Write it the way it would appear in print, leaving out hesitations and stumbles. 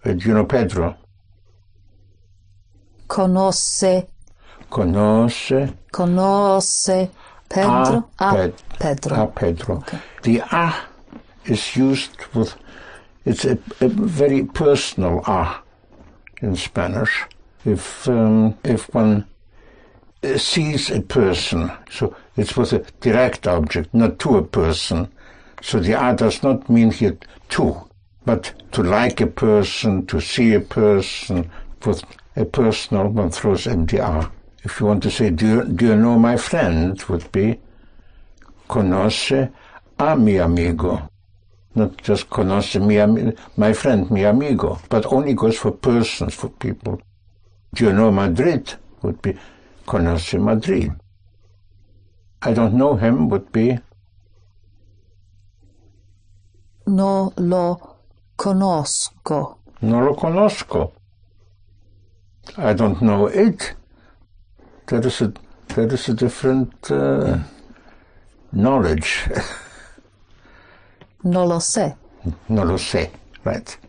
Do you know Pedro? Conosce Pedro? Pedro. Pedro. Okay. The is used with, it's a very personal in Spanish. If one sees a person, so it's with a direct object, not to a person. So the does not mean here to, but to like a person, to see a person, with a personal, one throws in the If you want to say, do you know my friend, would be conoce a mi amigo. Not just conoce my friend, mi amigo, but only goes for persons, for people. Do you know Madrid? Would be conoce Madrid. I don't know him, would be no lo conosco. No lo conozco. I don't know it. There is a different knowledge. No lo sé. No lo sé, right.